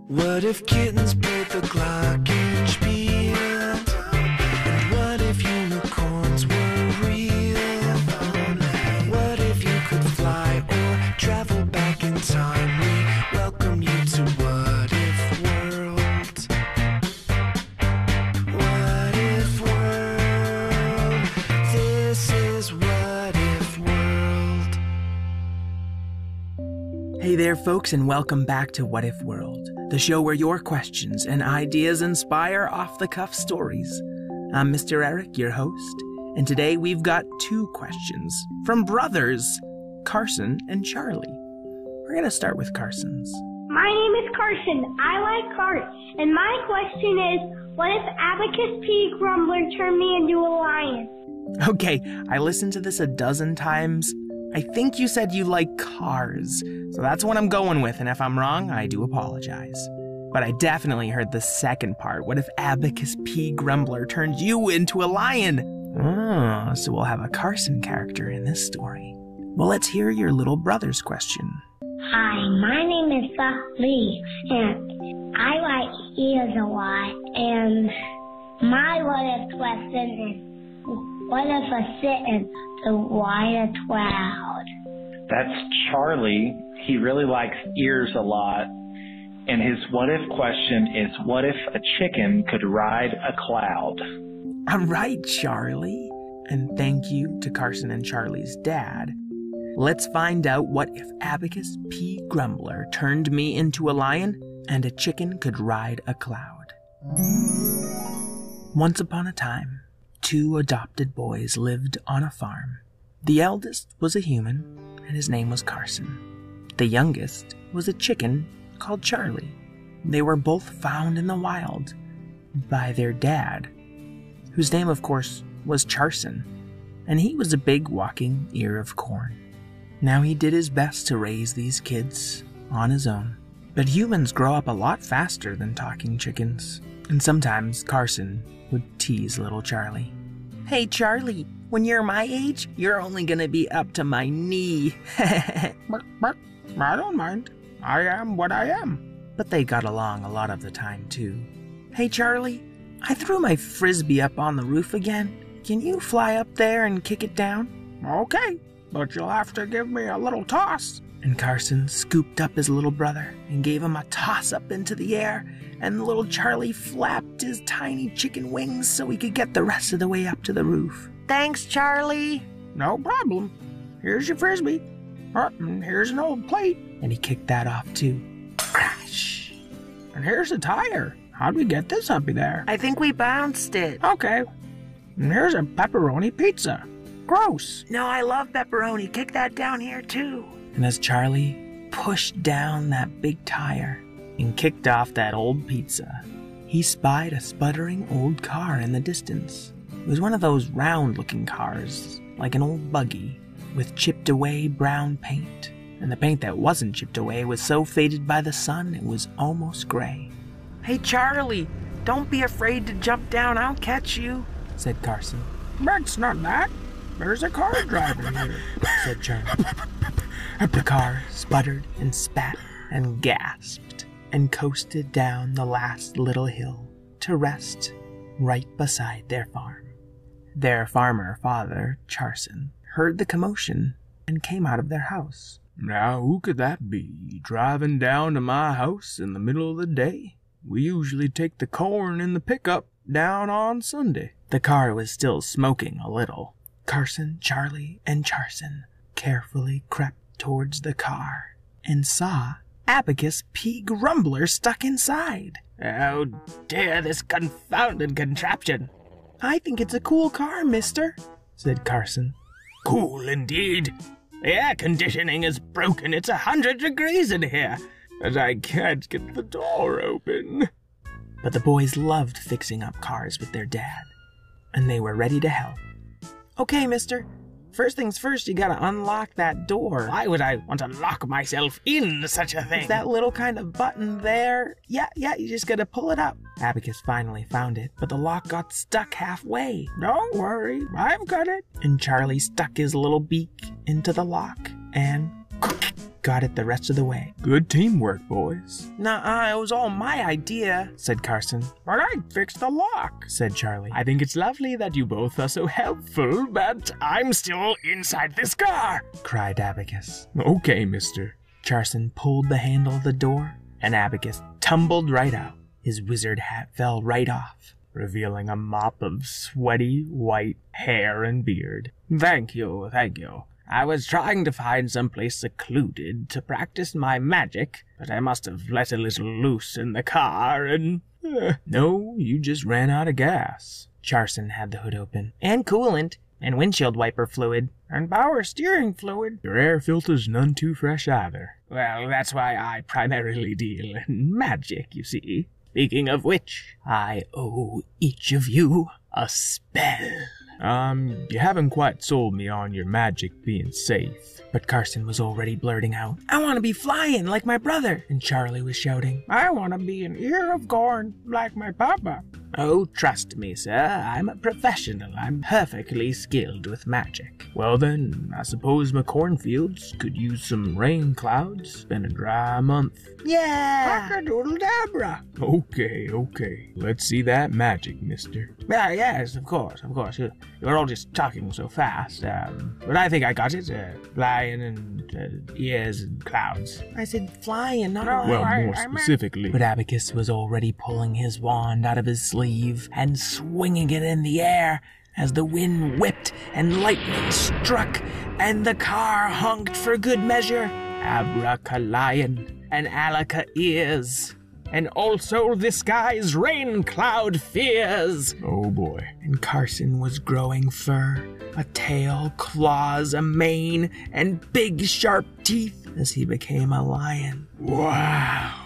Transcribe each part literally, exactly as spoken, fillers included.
What if kittens played the glockenspiel? And what if unicorns were real? What if you could fly or travel back in time? We welcome you to What If World. What If World. This is What If World. Hey there, folks, and welcome back to What If World, the show where your questions and ideas inspire off-the-cuff stories. I'm Mister Eric, your host, and today we've got two questions from brothers, Carson and Charlie. We're going to start with Carson's. My name is Carson. I like cars. And my question is, what if Abacus P. Grumbler turned me into a lion? Okay, I listened to this a dozen times. I think you said you like cars, so that's what I'm going with, and if I'm wrong, I do apologize. But I definitely heard the second part. What if Abacus P. Grumbler turned you into a lion? Oh, so we'll have a Carson character in this story. Well, let's hear your little brother's question. Hi, my name is Buck Lee, and I like ears a lot. And my what if question is, what if I sit in the white cloud? That's Charlie. He really likes ears a lot. And his what if question is, what if a chicken could ride a cloud? I'm right, Charlie. And thank you to Carson and Charlie's dad. Let's find out what if Abacus P. Grumbler turned me into a lion and a chicken could ride a cloud. Once upon a time, two adopted boys lived on a farm. The eldest was a human, and his name was Carson. The youngest was a chicken called Charlie. They were both found in the wild by their dad, whose name, of course, was Charson, and he was a big walking ear of corn. Now he did his best to raise these kids on his own, but humans grow up a lot faster than talking chickens, and sometimes Carson would tease little Charlie. Hey, Charlie, when you're my age, you're only gonna be up to my knee. But, but, I don't mind. I am what I am. But they got along a lot of the time, too. Hey, Charlie, I threw my frisbee up on the roof again. Can you fly up there and kick it down? Okay, but you'll have to give me a little toss. And Carson scooped up his little brother and gave him a toss up into the air, and little Charlie flapped his tiny chicken wings so he could get the rest of the way up to the roof. Thanks, Charlie. No problem. Here's your frisbee. Oh, and here's an old plate. And he kicked that off too. Crash. And here's a tire. How'd we get this uppy there? I think we bounced it. Okay. And here's a pepperoni pizza. Gross. No, I love pepperoni. Kick that down here too. And as Charlie pushed down that big tire and kicked off that old pizza, he spied a sputtering old car in the distance. It was one of those round-looking cars, like an old buggy, with chipped-away brown paint. And the paint that wasn't chipped away was so faded by the sun it was almost gray. Hey, Charlie, don't be afraid to jump down. I'll catch you, said Carson. It's not that. There's a car driving here, said Charlie. The car sputtered and spat and gasped and coasted down the last little hill to rest right beside their farm. Their farmer father, Charson, heard the commotion and came out of their house. Now, who could that be, driving down to my house in the middle of the day? We usually take the corn in the pickup down on Sunday. The car was still smoking a little. Carson, Charlie, and Charson carefully crept towards the car and saw Abacus P. Grumbler stuck inside. Oh dear, this confounded contraption. I think it's a cool car, mister, said Carson. Cool indeed. The air conditioning is broken. It's a hundred degrees in here, and I can't get the door open. But the boys loved fixing up cars with their dad, and they were ready to help. Okay, mister. First things first, you gotta unlock that door. Why would I want to lock myself in such a thing? It's that little kind of button there. Yeah, yeah, you just gotta pull it up. Abacus finally found it, but the lock got stuck halfway. Don't worry, I've got it. And Charlie stuck his little beak into the lock, and got it the rest of the way. Good teamwork, boys. Nuh-uh, it was all my idea, said Carson. But I fixed the lock, said Charlie. I think it's lovely that you both are so helpful, but I'm still inside this car, cried Abacus. Okay, mister. Charson pulled the handle of the door, and Abacus tumbled right out. His wizard hat fell right off, revealing a mop of sweaty white hair and beard. Thank you, thank you. I was trying to find some place secluded to practice my magic, but I must have let a little loose in the car and... Uh, no, you just ran out of gas. Charson had the hood open. And coolant, and windshield wiper fluid, and power steering fluid. Your air filter's none too fresh either. Well, that's why I primarily deal in magic, you see. Speaking of which, I owe each of you a spell. Um, you haven't quite sold me on your magic being safe. But Carson was already blurting out, I want to be flying like my brother. And Charlie was shouting, I want to be an ear of corn like my papa. Oh, trust me, sir. I'm a professional. I'm perfectly skilled with magic. Well then, I suppose my cornfields could use some rain clouds. It's been a dry month. Yeah! Cock-a-doodle-dabra. Okay, okay. Let's see that magic, mister. Yeah, yes, of course, of course. You're, you're all just talking so fast. Um, but I think I got it. Uh, flying and uh, ears and clouds. I said flying, not... No, well, I, more I, specifically. Meant... But Abacus was already pulling his wand out of his sleeve and swinging it in the air as the wind whipped and lightning struck and the car honked for good measure. Abracalion and Alaka ears. And also this guy's rain cloud fears. Oh boy. And Carson was growing fur, a tail, claws, a mane, and big sharp teeth as he became a lion. Wow.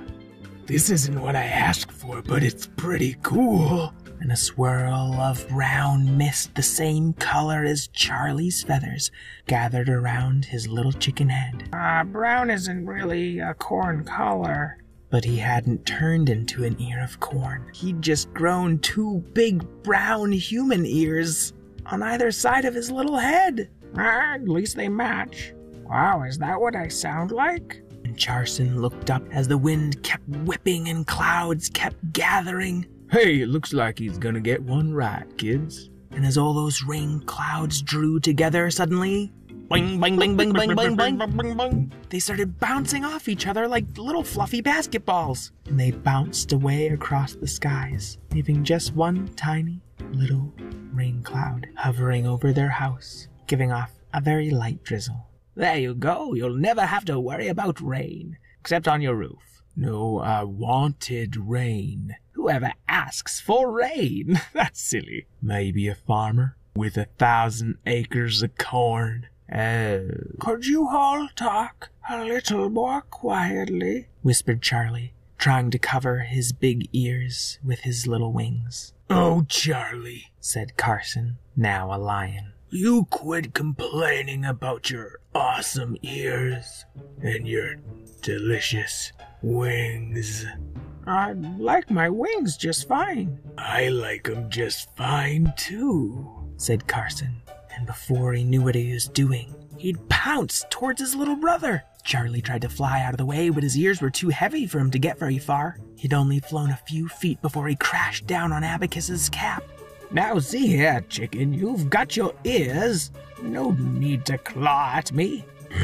This isn't what I asked for, but it's pretty cool. And a swirl of brown mist the same color as Charlie's feathers gathered around his little chicken head. Uh, brown isn't really a corn color. But he hadn't turned into an ear of corn. He'd just grown two big brown human ears on either side of his little head. Ah, at least they match. Wow, is that what I sound like? And Charson looked up as the wind kept whipping and clouds kept gathering. Hey, it looks like he's gonna get one right, kids. And as all those rain clouds drew together suddenly, boing, boing, boing, boing, boing, boing, boing, boing, boing, they started bouncing off each other like little fluffy basketballs. And they bounced away across the skies, leaving just one tiny little rain cloud hovering over their house, giving off a very light drizzle. There you go. You'll never have to worry about rain, except on your roof. No, I wanted rain. Whoever asks for rain? That's silly. Maybe a farmer with a thousand acres of corn. Oh. Could you all talk a little more quietly? Whispered Charlie, trying to cover his big ears with his little wings. Oh, Charlie, said Carson, now a lion. You quit complaining about your awesome ears and your delicious wings. I like my wings just fine. I like 'em just fine, too, said Carson. And before he knew what he was doing, he'd pounced towards his little brother. Charlie tried to fly out of the way, but his ears were too heavy for him to get very far. He'd only flown a few feet before he crashed down on Abacus's cap. Now see here, chicken, you've got your ears. No need to claw at me.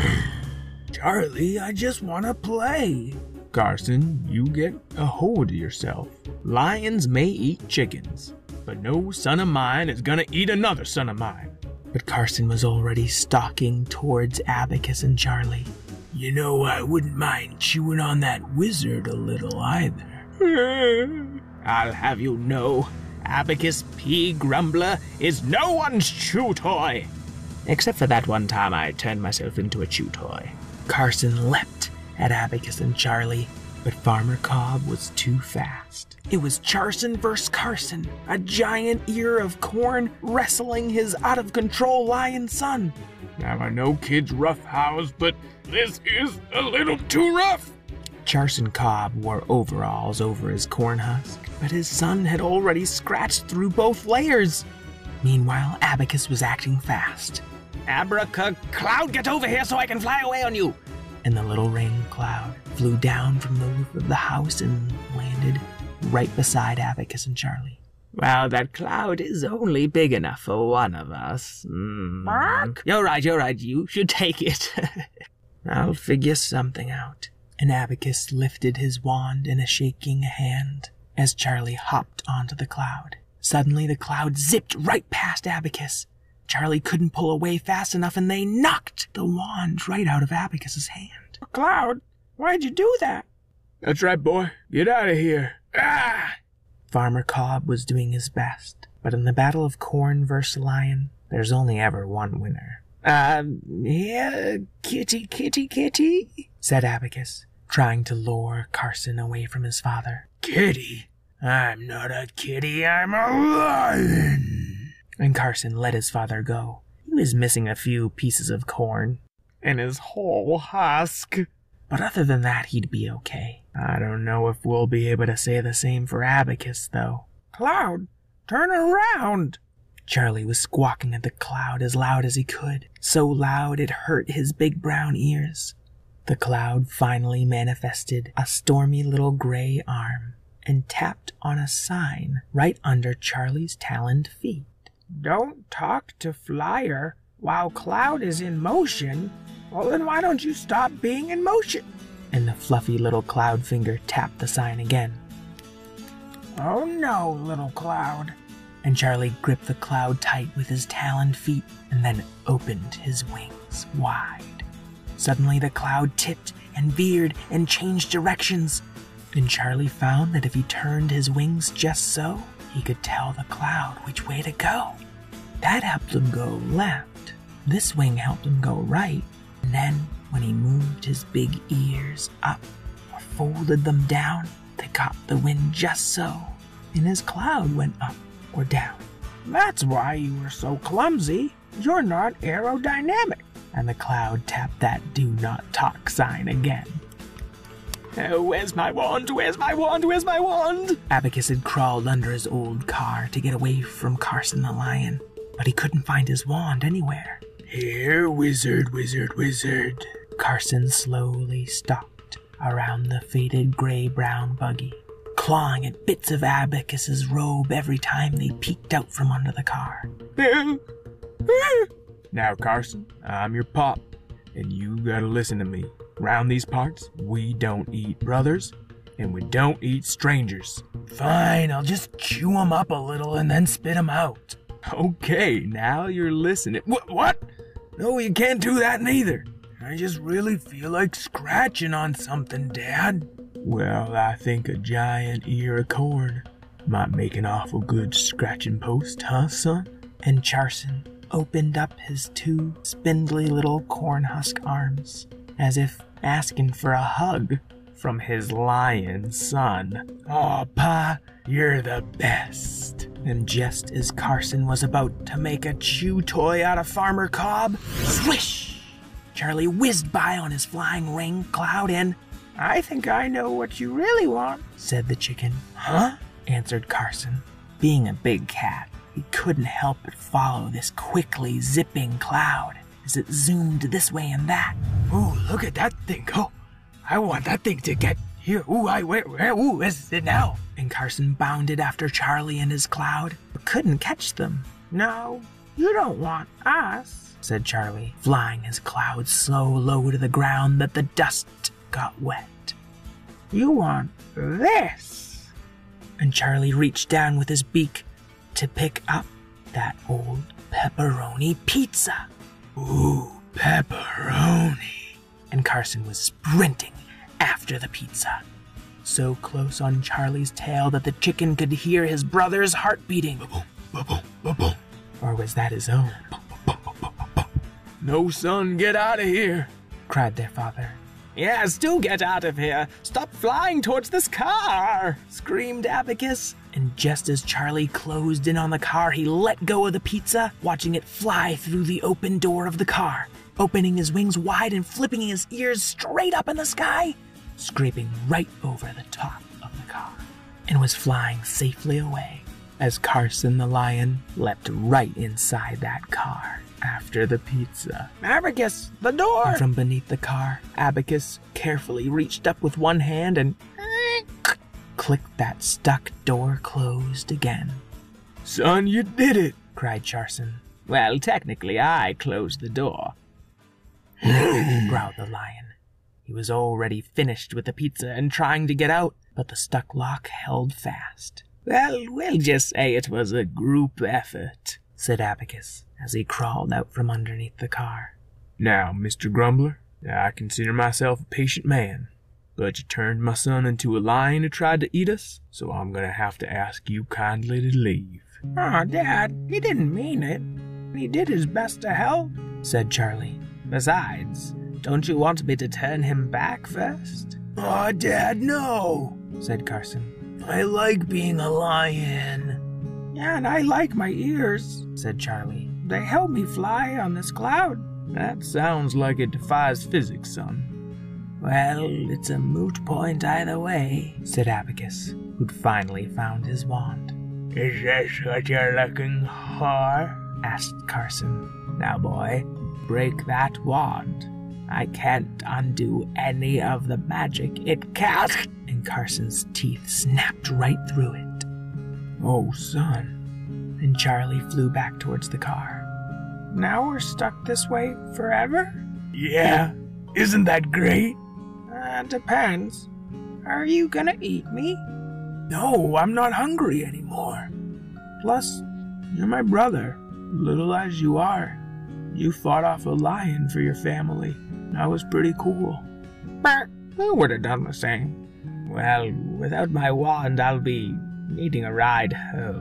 Charlie, I just want to play. Carson, you get a hold of yourself. Lions may eat chickens, but no son of mine is gonna eat another son of mine. But Carson was already stalking towards Abacus and Charlie. You know, I wouldn't mind chewing on that wizard a little either. I'll have you know, Abacus P. Grumbler is no one's chew toy. Except for that one time I turned myself into a chew toy. Carson leapt at Abacus and Charlie, but Farmer Cobb was too fast. It was Charson versus Carson, a giant ear of corn wrestling his out-of-control lion son. Now I know kids roughhouse, but this is a little too rough. Charson Cobb wore overalls over his corn husk, but his son had already scratched through both layers. Meanwhile, Abacus was acting fast. Abraca, Cloud, get over here so I can fly away on you. and the little rain cloud flew down from the roof of the house and landed right beside Abacus and Charlie. Well, that cloud is only big enough for one of us. Mm. You're right, you're right. You should take it. I'll figure something out. And Abacus lifted his wand in a shaking hand as Charlie hopped onto the cloud. Suddenly, the cloud zipped right past Abacus. Charlie couldn't pull away fast enough, and they knocked the wand right out of Abacus's hand. Cloud, why'd you do that? That's right, boy. Get out of here. Ah! Farmer Cobb was doing his best, but in the battle of Corn versus Lion, there's only ever one winner. Um, yeah, kitty, kitty, kitty, said Abacus, trying to lure Carson away from his father. Kitty? I'm not a kitty, I'm a lion. And Carson let his father go. He was missing a few pieces of corn. And his whole husk. But other than that, he'd be okay. I don't know if we'll be able to say the same for Abacus, though. Cloud, turn around! Charlie was squawking at the cloud as loud as he could, so loud it hurt his big brown ears. The cloud finally manifested a stormy little gray arm and tapped on a sign right under Charlie's taloned feet. Don't talk to Flyer while Cloud is in motion. Well, then why don't you stop being in motion? And the fluffy little cloud finger tapped the sign again. Oh no, little Cloud. And Charlie gripped the cloud tight with his taloned feet and then opened his wings wide. Suddenly the cloud tipped and veered and changed directions. And Charlie found that if he turned his wings just so, he could tell the cloud which way to go. That helped him go left. This wing helped him go right. And then, when he moved his big ears up or folded them down, they caught the wind just so, and his cloud went up or down. That's why you were so clumsy. You're not aerodynamic. And the cloud tapped that do not talk sign again. Oh, where's my wand? Where's my wand? Where's my wand? Abacus had crawled under his old car to get away from Carson the lion, but he couldn't find his wand anywhere. Here, wizard, wizard, wizard. Carson slowly stalked around the faded gray-brown buggy, clawing at bits of Abacus's robe every time they peeked out from under the car. Now, Carson, I'm your pop, and you gotta listen to me. Round these parts, we don't eat brothers, and we don't eat strangers. Fine, I'll just chew 'em up a little and then spit 'em out. Okay, now you're listening. What? What? No, you can't do that neither. I just really feel like scratching on something, Dad. Well, I think a giant ear of corn might make an awful good scratching post, huh, son? And Carson opened up his two spindly little corn husk arms, as if asking for a hug from his lion son. Aw, Pa, you're the best. And just as Carson was about to make a chew toy out of Farmer Cobb, swish! Charlie whizzed by on his flying rain cloud and, I think I know what you really want, said the chicken. Huh? Answered Carson. Being a big cat, he couldn't help but follow this quickly zipping cloud as it zoomed this way and that. Ooh, look at that thing go. I want that thing to get here. Ooh, I, where, where, ooh, where is it now? And Carson bounded after Charlie and his cloud, but couldn't catch them. No, you don't want us, said Charlie, flying his cloud so low to the ground that the dust got wet. You want this. And Charlie reached down with his beak to pick up that old pepperoni pizza. Ooh, pepperoni. And Carson was sprinting after the pizza, so close on Charlie's tail that the chicken could hear his brother's heart beating. Ba-boom, ba-boom, ba-boom. Or was that his own? No, son, get out of here, cried their father. Yes, do get out of here. Stop flying towards this car, screamed Abacus. And just as Charlie closed in on the car, he let go of the pizza, watching it fly through the open door of the car, opening his wings wide and flipping his ears straight up in the sky, scraping right over the top of the car, and was flying safely away as Carson the lion leapt right inside that car. after the pizza. Abacus, the door! And from beneath the car, Abacus carefully reached up with one hand and clicked that stuck door closed again. Son, you did it, cried Charson. Well, technically I closed the door, growled the lion. He was already finished with the pizza and trying to get out, but the stuck lock held fast. Well, we'll just say it was a group effort, said Abacus as he crawled out from underneath the car. Now, Mister Grumbler, I consider myself a patient man, but you turned my son into a lion who tried to eat us, so I'm gonna have to ask you kindly to leave. Oh, Dad, he didn't mean it. He did his best to help, said Charlie. Besides, don't you want me to turn him back first? Oh, Dad, no, said Carson. I like being a lion. Yeah, and I like my ears, said Charlie. They help me fly on this cloud. That sounds like it defies physics, son. Well, it's a moot point either way, said Abacus, who'd finally found his wand. Is this what you're looking for? Asked Carson. Now, boy, break that wand. I can't undo any of the magic it casts. And Carson's teeth snapped right through it. Oh, son. And Charlie flew back towards the car. Now we're stuck this way forever? Yeah. Isn't that great? Uh, depends. Are you gonna eat me? No, I'm not hungry anymore. Plus, you're my brother, little as you are. You fought off a lion for your family. That was pretty cool. But I would have done the same. Well, without my wand, I'll be needing a ride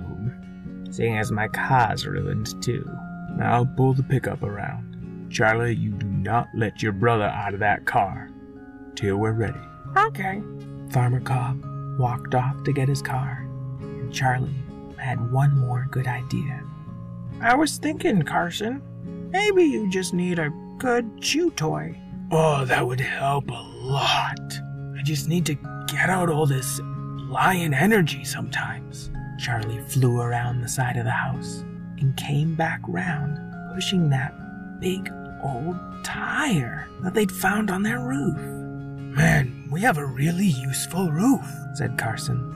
home, seeing as my car's ruined too. I'll pull the pickup around. Charlie, you do not let your brother out of that car till we're ready. Okay. Farmer Cobb walked off to get his car, and Charlie had one more good idea. I was thinking, Carson, maybe you just need a good chew toy. Oh, that would help a lot. I just need to get out all this lion energy sometimes. Charlie flew around the side of the house and came back round, pushing that big old tire that they'd found on their roof. Man, we have a really useful roof, said Carson.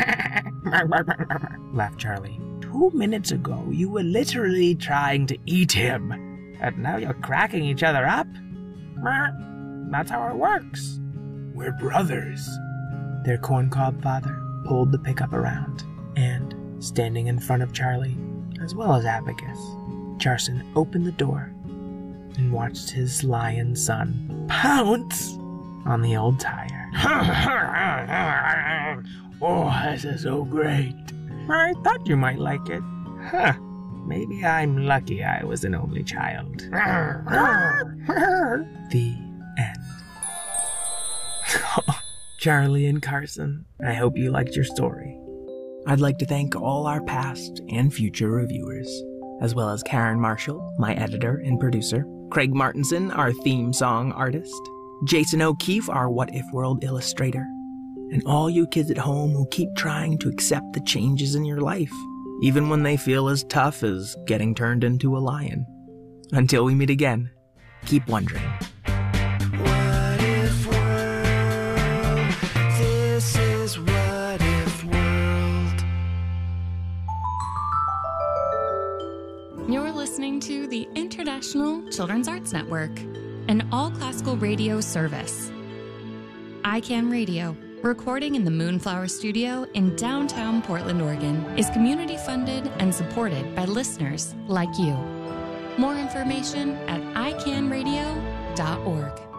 Laughed Charlie. Two minutes ago, you were literally trying to eat him, and now you're cracking each other up? That's how it works. We're brothers. Their corncob father pulled the pickup around, and, standing in front of Charlie, as well as Abacus, Charson opened the door and watched his lion son pounce on the old tire. Oh, this is so great. I thought you might like it. Huh. Maybe I'm lucky I was an only child. The end. Charlie and Carson, I hope you liked your story. I'd like to thank all our past and future reviewers, as well as Karen Marshall, my editor and producer, Craig Martinson, our theme song artist, Jason O'Keefe, our What If World illustrator, and all you kids at home who keep trying to accept the changes in your life, even when they feel as tough as getting turned into a lion. Until we meet again, keep wondering. What if world? This is What If World. You're listening to the International Children's Arts Network, an all-classical radio service. I CAN Radio, recording in the Moonflower Studio in downtown Portland, Oregon, is community-funded and supported by listeners like you. More information at i can radio dot org.